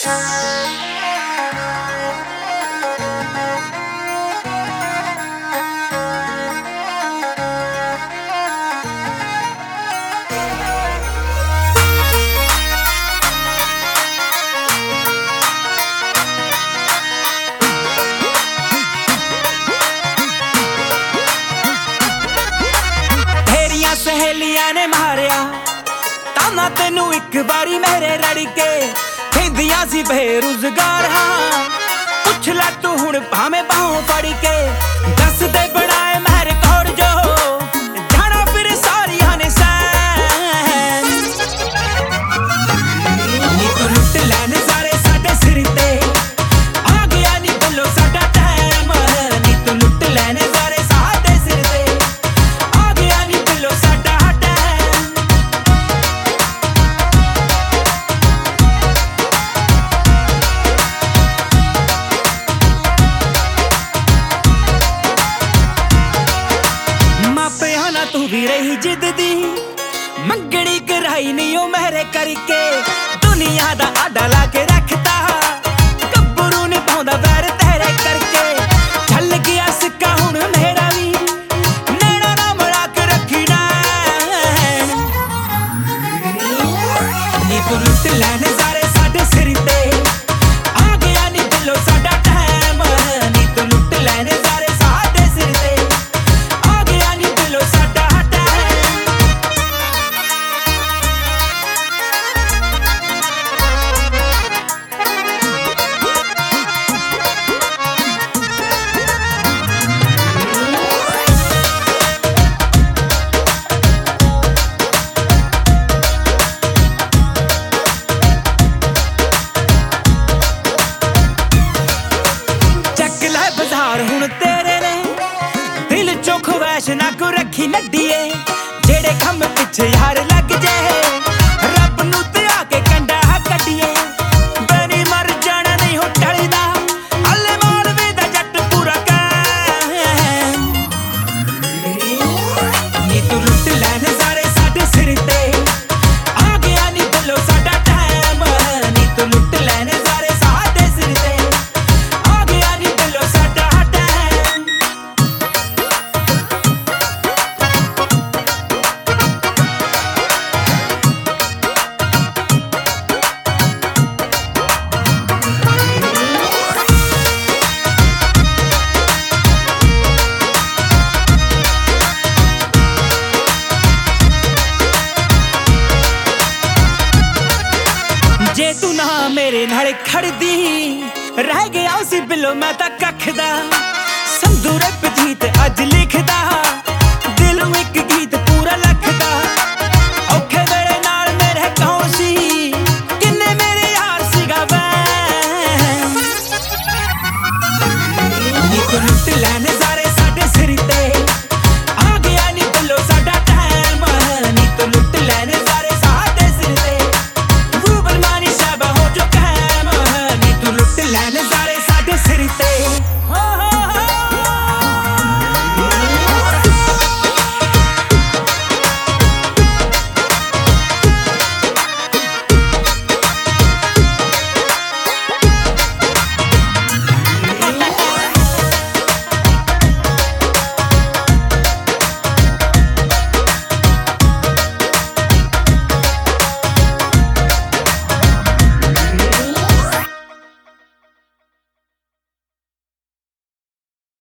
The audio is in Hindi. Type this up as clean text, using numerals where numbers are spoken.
सहेलियां ने मारिया ताना तेनू एक बारी मेरे रड़के खेंदियां सी बेरोजगार हाँ पुछ लै तू हुण भावें बाहों फड़ के दस दे बनाए मैं रिकॉर्ड जो जाना फिर सारियां ने सैन नी तू लुट लैन सारे साडे सिर ते आ गया नी बोलो साडा टाइम नी तू लुट लैन सारे साडे सिर ते आ गया नी बोलो साडा टाइम मापिया ना तू भी रही जिद दी मंगनी कराई नहीं ओ मेरे करके दुनिया दा आडा ला के रखता गब्बरू ने पाउंदा वैर तेरे करके चल गया सिक्का हुण मेरा भी नैना ना मिला के रखी ना नी तू लुट लैन सारे साडे सिर ते आ गया नी दिलों साडा टाइम नी तू लुट लैन सारे साडे सिर ते आ गया नी दिलों साडा टाइम हुण तेरे ने दिल चो ख्वाहिश ना को रखी नड्डीए जेड़े खम पिछे यार लग जाए रब नू ते आके कंडा कड्डीए बनी मर जाना नहीं हो टलदा अल्ले मालवे दा जट पूरा कैं नी तू लुट लैन सारे साडे सिर ते आ गया नी दिलों साडा टाइम नी तू लुट लैन सारे साडे सिर ते आ गया नी दिलों साडा जे तू ना मेरे नाल खड़दी रह गया उसी बिलो मैं तां कख दा संधू रब जीत अज लिखदा